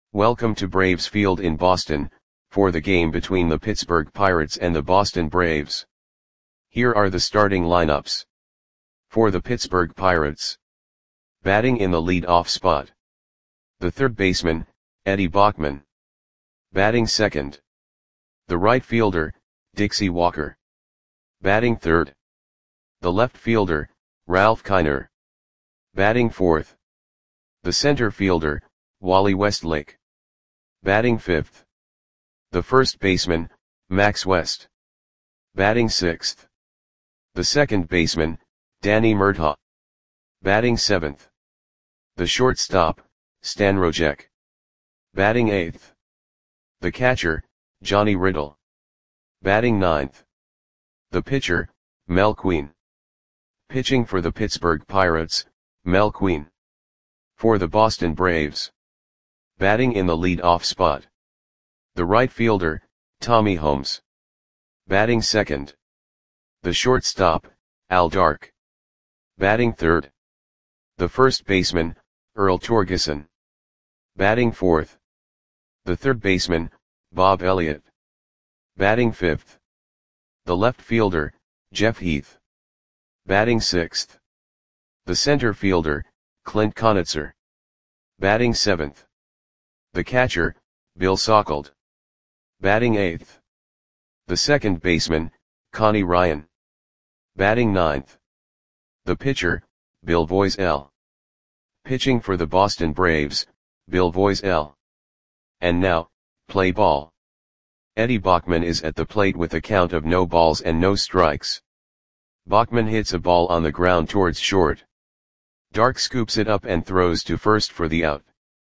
Welcome to Braves Field in Boston, for the game between the Pittsburgh Pirates and the Boston Braves. Here are the starting lineups. For the Pittsburgh Pirates. Batting in the lead-off spot. The third baseman, Eddie Bachman. Batting second. The right fielder, Dixie Walker. Batting third. The left fielder, Ralph Kiner. Batting fourth. The center fielder, Wally Westlake. Batting fifth. The first baseman, Max West. Batting sixth. The second baseman, Danny Murtaugh. Batting seventh. The shortstop, Stan Rojek. Batting eighth. The catcher, Johnny Riddle. Batting ninth. The pitcher, Mel Queen. Pitching for the Pittsburgh Pirates, Mel Queen. For the Boston Braves. Batting in the lead-off spot. The right fielder, Tommy Holmes. Batting second. The shortstop, Al Dark. Batting third. The first baseman, Earl Torgeson. Batting fourth. The third baseman, Bob Elliott. Batting fifth. The left fielder, Jeff Heath. Batting sixth. The center fielder, Clint Conitzer. Batting seventh. The catcher, Bill Sauckled. Batting eighth. The second baseman, Connie Ryan. Batting ninth. The pitcher, Bill Voiselle. Pitching for the Boston Braves, Bill Voiselle. And now, play ball. Eddie Bachman is at the plate with a count of no balls and no strikes. Bachman hits a ball on the ground towards short. Dark scoops it up and throws to first for the out.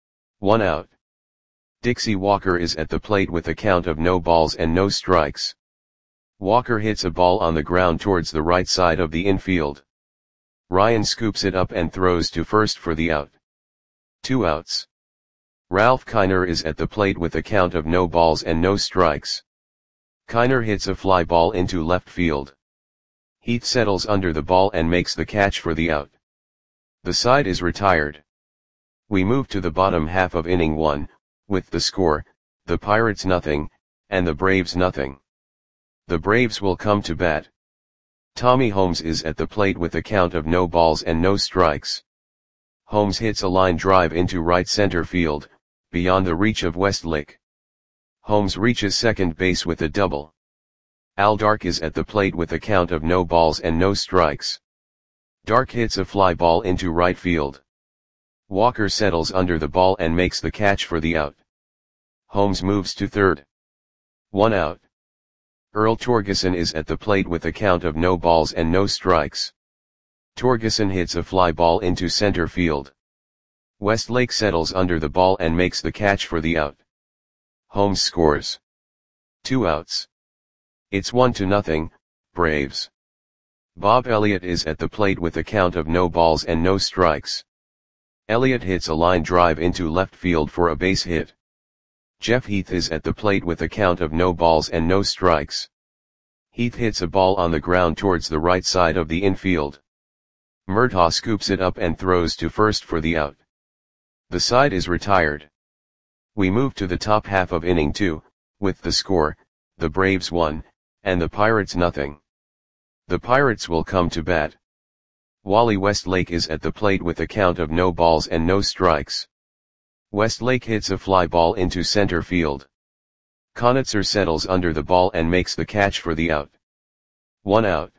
1 out. Dixie Walker is at the plate with a count of no balls and no strikes. Walker hits a ball on the ground towards the right side of the infield. Ryan scoops it up and throws to first for the out. 2 outs. Ralph Kiner is at the plate with a count of no balls and no strikes. Kiner hits a fly ball into left field. Heath settles under the ball and makes the catch for the out. The side is retired. We move to the bottom half of inning 1, with the score, the Pirates nothing, and the Braves nothing. The Braves will come to bat. Tommy Holmes is at the plate with a count of no balls and no strikes. Holmes hits a line drive into right center field, beyond the reach of Westlake. Holmes reaches second base with a double. Al Dark is at the plate with a count of no balls and no strikes. Dark hits a fly ball into right field. Walker settles under the ball and makes the catch for the out. Holmes moves to third. 1 out. Earl Torgeson is at the plate with a count of no balls and no strikes. Torgeson hits a fly ball into center field. Westlake settles under the ball and makes the catch for the out. Holmes scores. 2 outs. It's 1-0, Braves. Bob Elliott is at the plate with a count of no balls and no strikes. Elliott hits a line drive into left field for a base hit. Jeff Heath is at the plate with a count of no balls and no strikes. Heath hits a ball on the ground towards the right side of the infield. Murtaugh scoops it up and throws to first for the out. The side is retired. We move to the top half of inning 2, with the score, the Braves 1, and the Pirates nothing. The Pirates will come to bat. Wally Westlake is at the plate with a count of no balls and no strikes. Westlake hits a fly ball into center field. Conitzer settles under the ball and makes the catch for the out. 1 out.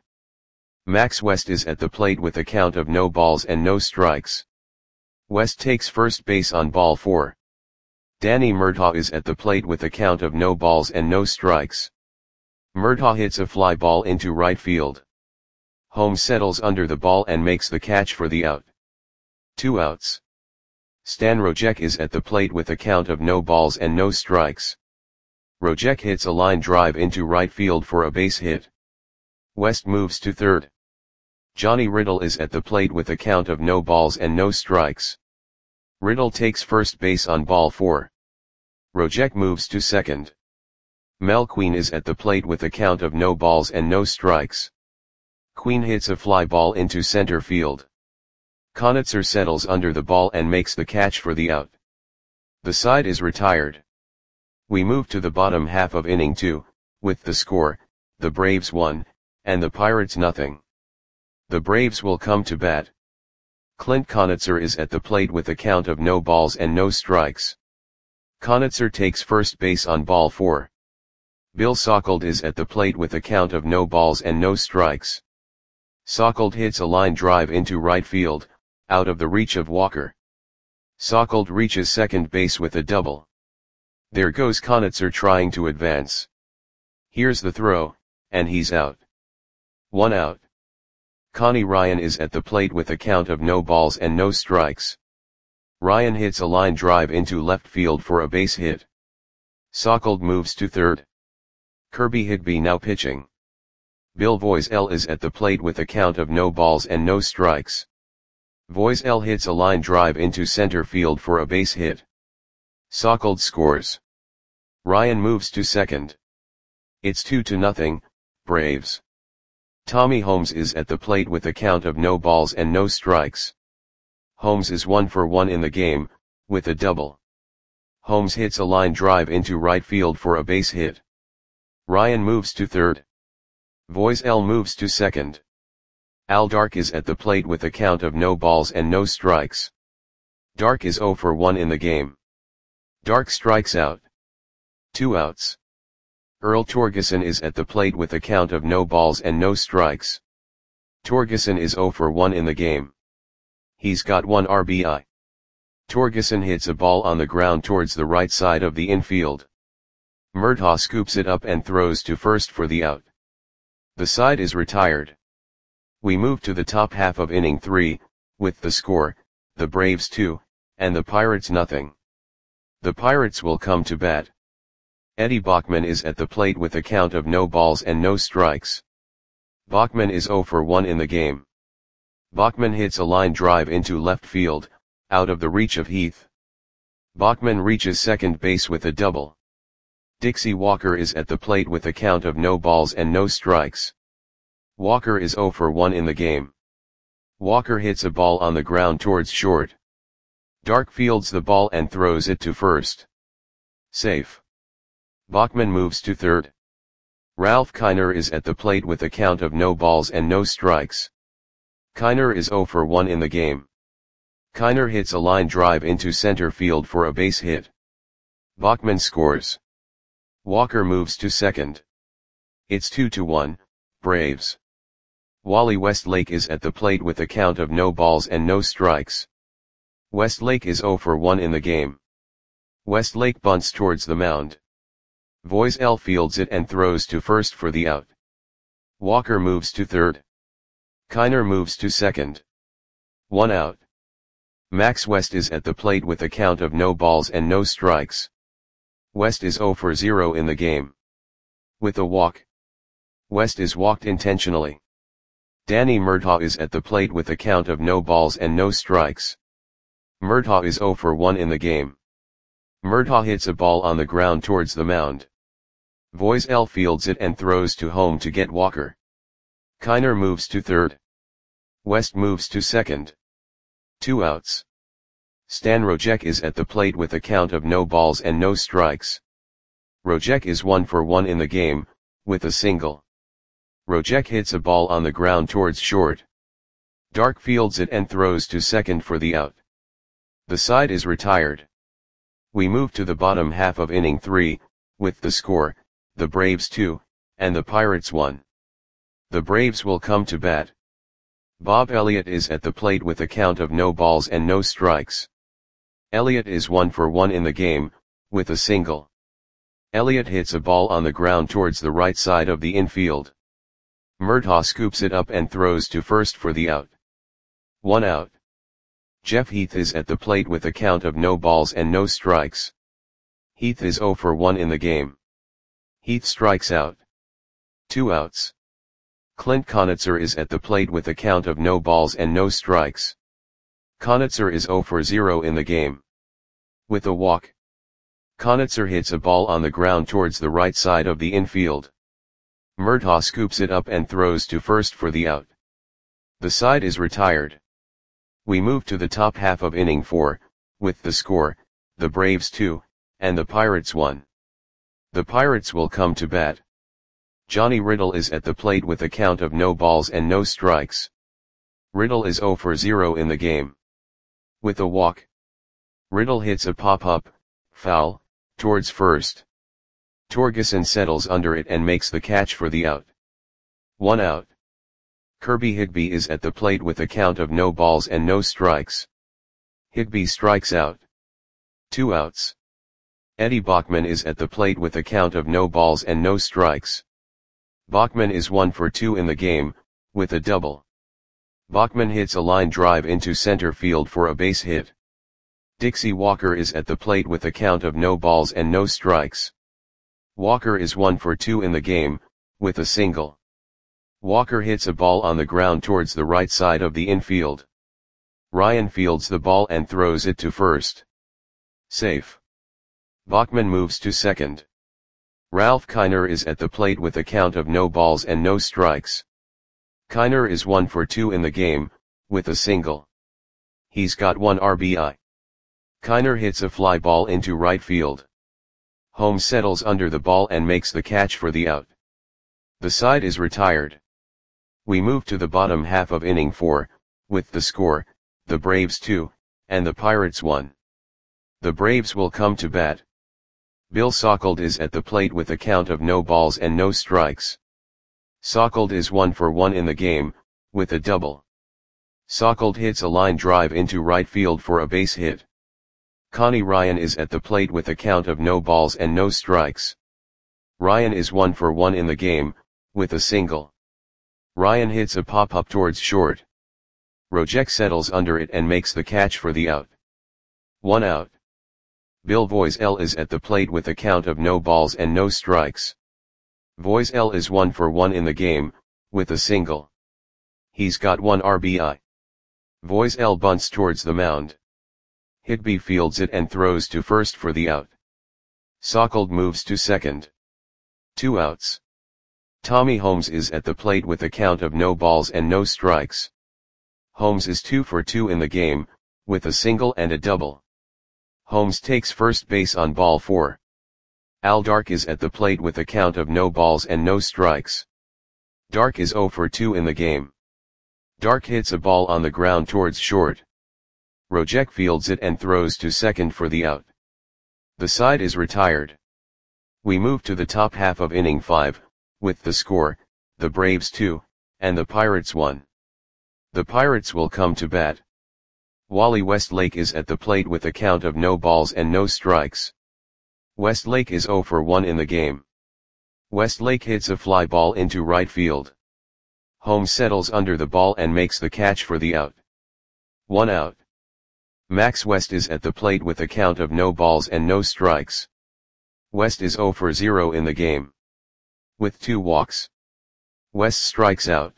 Max West is at the plate with a count of no balls and no strikes. West takes first base on ball 4. Danny Murtaugh is at the plate with a count of no balls and no strikes. Murtaugh hits a fly ball into right field. Holmes settles under the ball and makes the catch for the out. 2 outs. Stan Rojek is at the plate with a count of no balls and no strikes. Rojek hits a line drive into right field for a base hit. West moves to third. Johnny Riddle is at the plate with a count of no balls and no strikes. Riddle takes first base on ball 4. Rojek moves to second. Mel Queen is at the plate with a count of no balls and no strikes. Queen hits a fly ball into center field. Conitzer settles under the ball and makes the catch for the out. The side is retired. We move to the bottom half of inning 2, with the score, the Braves 1, and the Pirates nothing. The Braves will come to bat. Clint Conitzer is at the plate with a count of no balls and no strikes. Conitzer takes first base on ball 4. Bill Sauckelde is at the plate with a count of no balls and no strikes. Sauckelde hits a line drive into right field, out of the reach of Walker. Sauckelde reaches second base with a double. There goes Conitzer trying to advance. Here's the throw, and he's out. 1 out. Connie Ryan is at the plate with a count of no balls and no strikes. Ryan hits a line drive into left field for a base hit. Sauckelde moves to third. Kirby Higbee now pitching. Bill Voiselle is at the plate with a count of no balls and no strikes. Voiselle hits a line drive into center field for a base hit. Sauckelde scores. Ryan moves to second. It's 2-0, Braves. Tommy Holmes is at the plate with a count of no balls and no strikes. Holmes is 1 for 1 in the game, with a double. Holmes hits a line drive into right field for a base hit. Ryan moves to third. Voiselle moves to second. Al Dark is at the plate with a count of no balls and no strikes. Dark is 0 for 1 in the game. Dark strikes out. 2 outs. Earl Torgeson is at the plate with a count of no balls and no strikes. Torgeson is 0 for 1 in the game. He's got 1 RBI. Torgeson hits a ball on the ground towards the right side of the infield. Murtaugh scoops it up and throws to first for the out. The side is retired. We move to the top half of inning 3, with the score, the Braves 2, and the Pirates nothing. The Pirates will come to bat. Eddie Bachman is at the plate with a count of no balls and no strikes. Bachman is 0 for 1 in the game. Bachman hits a line drive into left field, out of the reach of Heath. Bachman reaches second base with a double. Dixie Walker is at the plate with a count of no balls and no strikes. Walker is 0 for 1 in the game. Walker hits a ball on the ground towards short. Dark fields the ball and throws it to first. Safe. Bachman moves to third. Ralph Kiner is at the plate with a count of no balls and no strikes. Kiner is 0 for 1 in the game. Kiner hits a line drive into center field for a base hit. Bachman scores. Walker moves to second. It's 2-1, Braves. Wally Westlake is at the plate with a count of no balls and no strikes. Westlake is 0 for 1 in the game. Westlake bunts towards the mound. Voiselle fields it and throws to first for the out. Walker moves to third. Kiner moves to second. 1 out. Max West is at the plate with a count of no balls and no strikes. West is 0 for 0 in the game. With a walk. West is walked intentionally. Danny Murtaugh is at the plate with a count of no balls and no strikes. Murtaugh is 0 for 1 in the game. Murtaugh hits a ball on the ground towards the mound. Voiselle fields it and throws to home to get Walker. Kiner moves to third. West moves to second. 2 outs. Stan Rojek is at the plate with a count of no balls and no strikes. Rojek is 1 for 1 in the game, with a single. Rojek hits a ball on the ground towards short. Dark fields it and throws to second for the out. The side is retired. We move to the bottom half of inning 3, with the score, the Braves 2, and the Pirates 1. The Braves will come to bat. Bob Elliott is at the plate with a count of no balls and no strikes. Elliott is 1 for 1 in the game, with a single. Elliott hits a ball on the ground towards the right side of the infield. Murtaugh scoops it up and throws to first for the out. 1 out. Jeff Heath is at the plate with a count of no balls and no strikes. Heath is 0 for 1 in the game. Heath strikes out. 2 outs. Clint Conitzer is at the plate with a count of no balls and no strikes. Conitzer is 0 for 0 in the game. With a walk. Conitzer hits a ball on the ground towards the right side of the infield. Murtaugh scoops it up and throws to first for the out. The side is retired. We move to the top half of inning 4, with the score, the Braves 2, and the Pirates 1. The Pirates will come to bat. Johnny Riddle is at the plate with a count of no balls and no strikes. Riddle is 0 for 0 in the game. With a walk, Riddle hits a pop-up, foul, towards first. Torgeson settles under it and makes the catch for the out. 1 out. Kirby Higbee is at the plate with a count of no balls and no strikes. Higbee strikes out. 2 outs. Eddie Bachman is at the plate with a count of no balls and no strikes. Bachman is 1 for 2 in the game, with a double. Bachman hits a line drive into center field for a base hit. Dixie Walker is at the plate with a count of no balls and no strikes. Walker is 1 for 2 in the game, with a single. Walker hits a ball on the ground towards the right side of the infield. Ryan fields the ball and throws it to first. Safe. Bachman moves to second. Ralph Kiner is at the plate with a count of no balls and no strikes. Kiner is 1 for 2 in the game, with a single. He's got 1 RBI. Kiner hits a fly ball into right field. Holmes settles under the ball and makes the catch for the out. The side is retired. We move to the bottom half of inning 4, with the score, the Braves 2, and the Pirates 1. The Braves will come to bat. Bill Sauckled is at the plate with a count of no balls and no strikes. Sauckled is 1 for 1 in the game, with a double. Sauckled hits a line drive into right field for a base hit. Connie Ryan is at the plate with a count of no balls and no strikes. Ryan is 1 for 1 in the game, with a single. Ryan hits a pop-up towards short. Rojek settles under it and makes the catch for the out. 1 out. Bill Voiselle is at the plate with a count of no balls and no strikes. Voiselle is 1 for 1 in the game, with a single. He's got 1 RBI. Voiselle bunts towards the mound. Higbee fields it and throws to first for the out. Sauckled moves to second. 2 outs. Tommy Holmes is at the plate with a count of no balls and no strikes. Holmes is 2 for 2 in the game, with a single and a double. Holmes takes first base on ball 4. Al Dark is at the plate with a count of no balls and no strikes. Dark is 0 for 2 in the game. Dark hits a ball on the ground towards short. Rojek fields it and throws to second for the out. The side is retired. We move to the top half of inning 5, with the score, the Braves 2, and the Pirates 1. The Pirates will come to bat. Wally Westlake is at the plate with a count of no balls and no strikes. Westlake is 0 for 1 in the game. Westlake hits a fly ball into right field. Holmes settles under the ball and makes the catch for the out. 1 out. Max West is at the plate with a count of no balls and no strikes. West is 0 for 0 in the game. With 2 walks. West strikes out.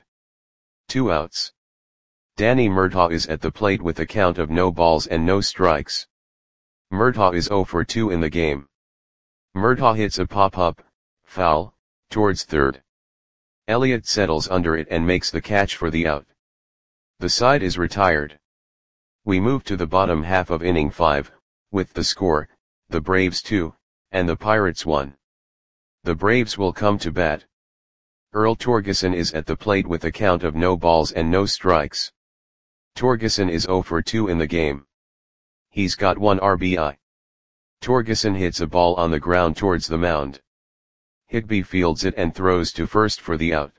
2 outs. Danny Murtaugh is at the plate with a count of no balls and no strikes. Murtaugh is 0 for 2 in the game. Murtaugh hits a pop-up, foul, towards third. Elliott settles under it and makes the catch for the out. The side is retired. We move to the bottom half of inning 5, with the score, the Braves 2, and the Pirates 1. The Braves will come to bat. Earl Torgeson is at the plate with a count of no balls and no strikes. Torgeson is 0 for 2 in the game. He's got 1 RBI. Torgeson hits a ball on the ground towards the mound. Higbee fields it and throws to first for the out.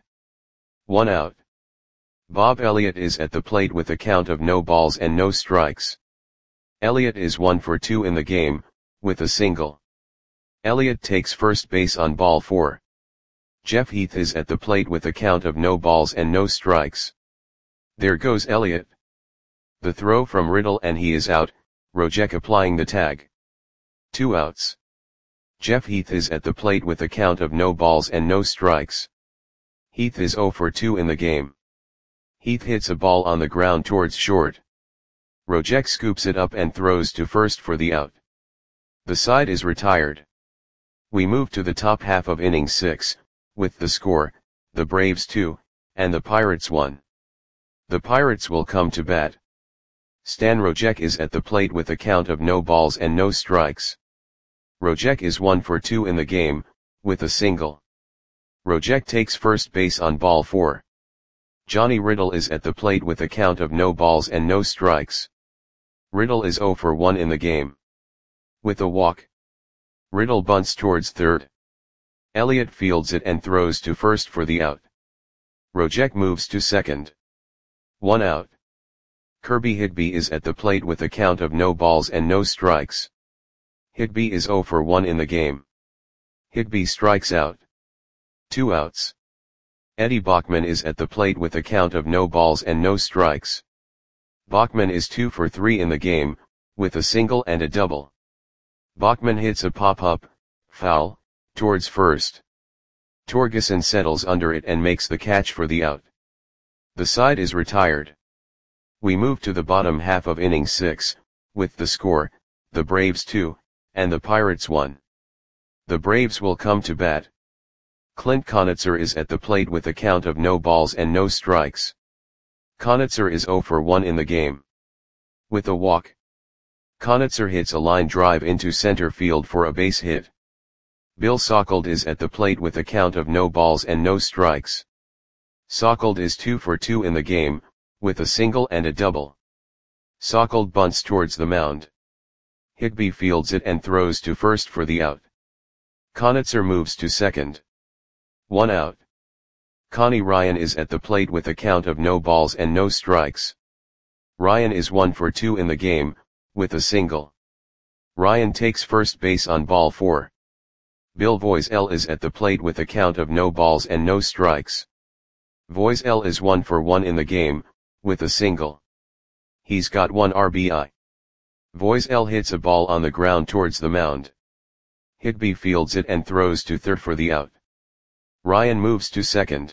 1 out. Bob Elliott is at the plate with a count of no balls and no strikes. Elliott is 1 for 2 in the game, with a single. Elliott takes first base on ball 4. Jeff Heath is at the plate with a count of no balls and no strikes. There goes Elliott. The throw from Riddle and he is out, Rojek applying the tag. 2 outs. Jeff Heath is at the plate with a count of no balls and no strikes. Heath is 0 for 2 in the game. Heath hits a ball on the ground towards short. Rojek scoops it up and throws to first for the out. The side is retired. We move to the top half of inning 6, with the score, the Braves 2, and the Pirates 1. The Pirates will come to bat. Stan Rojek is at the plate with a count of no balls and no strikes. Rojek is 1 for 2 in the game, with a single. Rojek takes first base on ball 4. Johnny Riddle is at the plate with a count of no balls and no strikes. Riddle is 0 for 1 in the game. With a walk. Riddle bunts towards third. Elliott fields it and throws to first for the out. Rojek moves to second. 1 out. Kirby Higby is at the plate with a count of no balls and no strikes. Higby is 0 for 1 in the game. Higby strikes out. 2 outs. Eddie Bachman is at the plate with a count of no balls and no strikes. Bachman is 2 for 3 in the game, with a single and a double. Bachman hits a pop-up, foul, towards first. Torgeson settles under it and makes the catch for the out. The side is retired. We move to the bottom half of inning 6, with the score, the Braves 2, and the Pirates 1. The Braves will come to bat. Clint Conitzer is at the plate with a count of no balls and no strikes. Conitzer is 0 for 1 in the game. With a walk. Conitzer hits a line drive into center field for a base hit. Bill Sauchold is at the plate with a count of no balls and no strikes. Sauchold is 2 for 2 in the game, with a single and a double. Sauchold bunts towards the mound. Higby fields it and throws to first for the out. Conitzer moves to second. 1 out. Connie Ryan is at the plate with a count of no balls and no strikes. Ryan is 1 for 2 in the game, with a single. Ryan takes first base on ball 4. Bill Voiselle is at the plate with a count of no balls and no strikes. Voiselle is 1 for 1 in the game, with a single. He's got 1 RBI. Voiselle hits a ball on the ground towards the mound. Higby fields it and throws to third for the out. Ryan moves to second.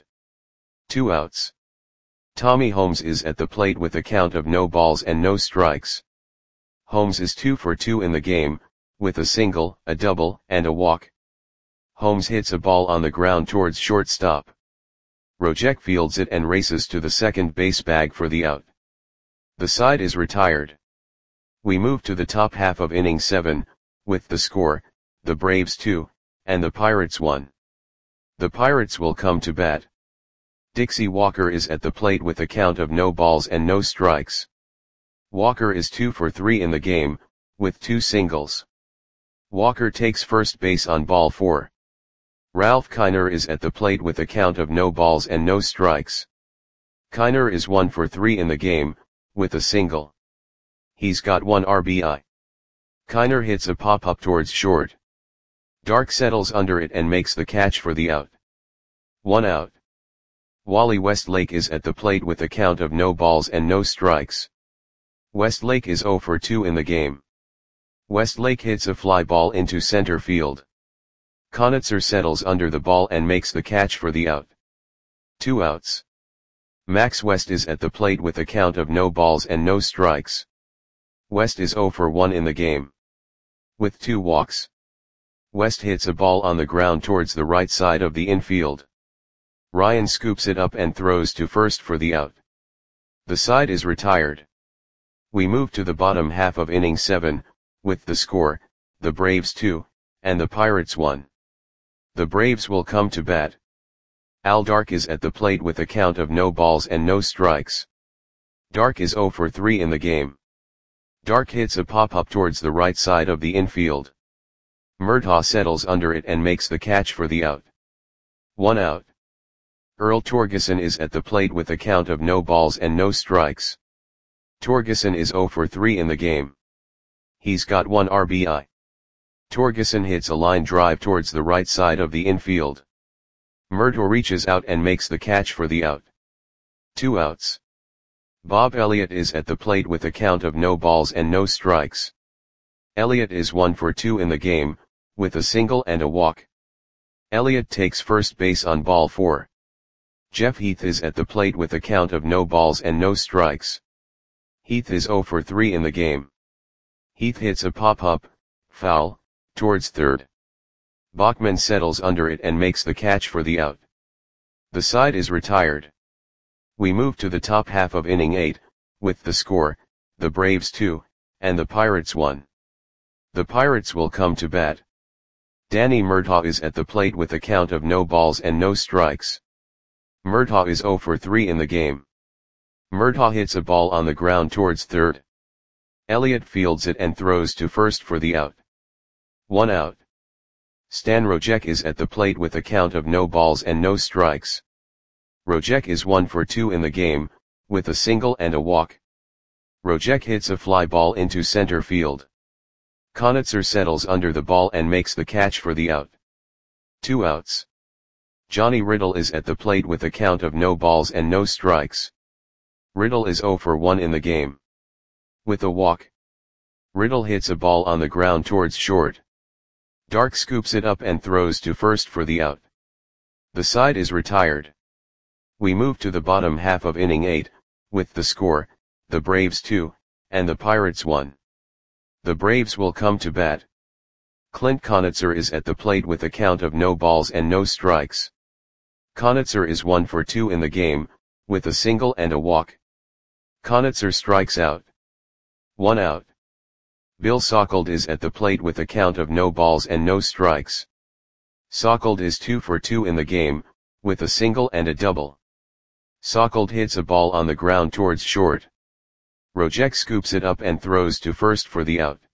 2 outs. Tommy Holmes is at the plate with a count of no balls and no strikes. Holmes is 2 for 2 in the game, with a single, a double, and a walk. Holmes hits a ball on the ground towards shortstop. Rojek fields it and races to the second base bag for the out. The side is retired. We move to the top half of inning 7, with the score, the Braves 2, and the Pirates 1. The Pirates will come to bat. Dixie Walker is at the plate with a count of no balls and no strikes. Walker is 2 for 3 in the game, with 2 singles. Walker takes first base on ball 4. Ralph Kiner is at the plate with a count of no balls and no strikes. Kiner is 1 for 3 in the game, with a single. He's got 1 RBI. Kiner hits a pop-up towards short. Dark settles under it and makes the catch for the out. 1 out. Wally Westlake is at the plate with a count of no balls and no strikes. Westlake is 0 for 2 in the game. Westlake hits a fly ball into center field. Conitzer settles under the ball and makes the catch for the out. 2 outs. Max West is at the plate with a count of no balls and no strikes. West is 0 for 1 in the game. With 2 walks. West hits a ball on the ground towards the right side of the infield. Ryan scoops it up and throws to first for the out. The side is retired. We move to the bottom half of inning 7, with the score, the Braves 2, and the Pirates 1. The Braves will come to bat. Al Dark is at the plate with a count of no balls and no strikes. Dark is 0 for 3 in the game. Dark hits a pop-up towards the right side of the infield. Murtaugh settles under it and makes the catch for the out. 1 out. Earl Torgeson is at the plate with a count of no balls and no strikes. Torgeson is 0 for 3 in the game. He's got 1 RBI. Torgeson hits a line drive towards the right side of the infield. Murtaugh reaches out and makes the catch for the out. 2 outs. Bob Elliott is at the plate with a count of no balls and no strikes. Elliott is 1 for 2 in the game, with a single and a walk. Elliott takes first base on ball 4. Jeff Heath is at the plate with a count of no balls and no strikes. Heath is 0 for 3 in the game. Heath hits a pop-up, foul, towards third. Bachman settles under it and makes the catch for the out. The side is retired. We move to the top half of inning 8, with the score, the Braves 2, and the Pirates 1. The Pirates will come to bat. Danny Murtaugh is at the plate with a count of no balls and no strikes. Murtaugh is 0 for 3 in the game. Murtaugh hits a ball on the ground towards third. Elliott fields it and throws to first for the out. 1 out. Stan Rojek is at the plate with a count of no balls and no strikes. Rojek is 1 for 2 in the game, with a single and a walk. Rojek hits a fly ball into center field. Conitzer settles under the ball and makes the catch for the out. 2 outs. Johnny Riddle is at the plate with a count of no balls and no strikes. Riddle is 0 for 1 in the game. With a walk. Riddle hits a ball on the ground towards short. Dark scoops it up and throws to first for the out. The side is retired. We move to the bottom half of inning 8, with the score, the Braves 2, and the Pirates 1. The Braves will come to bat. Clint Conitzer is at the plate with a count of no balls and no strikes. Conitzer is 1 for 2 in the game, with a single and a walk. Conitzer strikes out. 1 out. Bill Sauckelde is at the plate with a count of no balls and no strikes. Sauckelde is 2 for 2 in the game, with a single and a double. Sauckelde hits a ball on the ground towards short. Rojek scoops it up and throws to first for the out.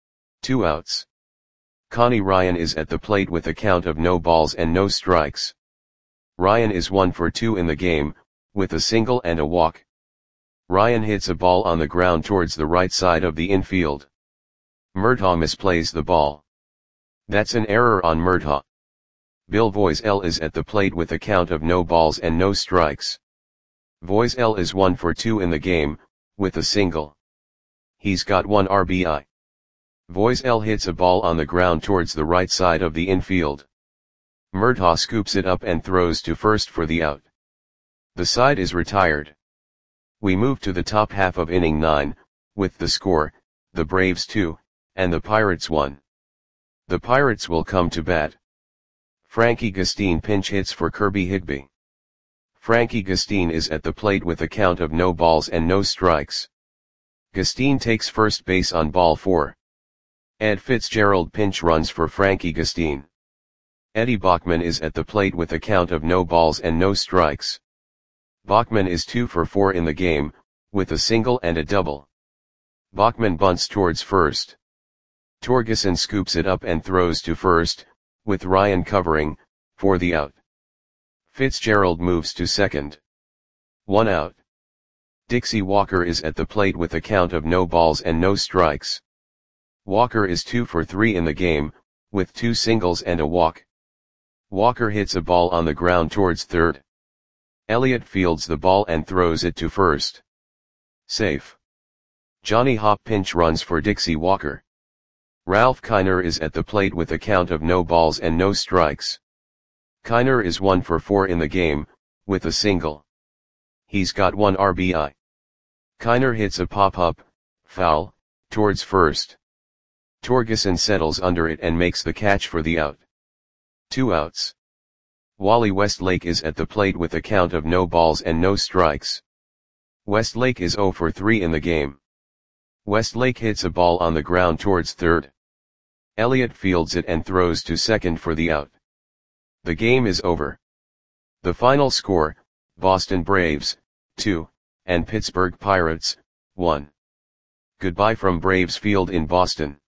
2 outs. Connie Ryan is at the plate with a count of no balls and no strikes. Ryan is 1 for 2 in the game, with a single and a walk. Ryan hits a ball on the ground towards the right side of the infield. Murtaugh misplays the ball. That's an error on Murtaugh. Bill Voiselle is at the plate with a count of no balls and no strikes. Voiselle is 1 for 2 in the game, with a single. He's got 1 RBI. Voiselle hits a ball on the ground towards the right side of the infield. Murtaugh scoops it up and throws to first for the out. The side is retired. We move to the top half of inning 9, with the score, the Braves 2, and the Pirates 1. The Pirates will come to bat. Frankie Gustine pinch hits for Kirby Higbee. Frankie Gustine is at the plate with a count of no balls and no strikes. Gustine takes first base on ball 4. Ed Fitzgerald pinch runs for Frankie Gustine. Eddie Bachman is at the plate with a count of no balls and no strikes. Bachman is 2 for 4 in the game, with a single and a double. Bachman bunts towards first. Torgeson scoops it up and throws to first, with Ryan covering, for the out. Fitzgerald moves to second. 1 out. Dixie Walker is at the plate with a count of no balls and no strikes. Walker is 2 for 3 in the game, with 2 singles and a walk. Walker hits a ball on the ground towards third. Elliott fields the ball and throws it to first. Safe. Johnny Hopp pinch runs for Dixie Walker. Ralph Kiner is at the plate with a count of no balls and no strikes. Kiner is 1 for 4 in the game, with a single. He's got 1 RBI. Kiner hits a pop-up, foul, towards first. Torgeson settles under it and makes the catch for the out. 2 outs. Wally Westlake is at the plate with a count of no balls and no strikes. Westlake is 0 for 3 in the game. Westlake hits a ball on the ground towards third. Elliott fields it and throws to second for the out. The game is over. The final score, Boston Braves, 2, and Pittsburgh Pirates, 1. Goodbye from Braves Field in Boston.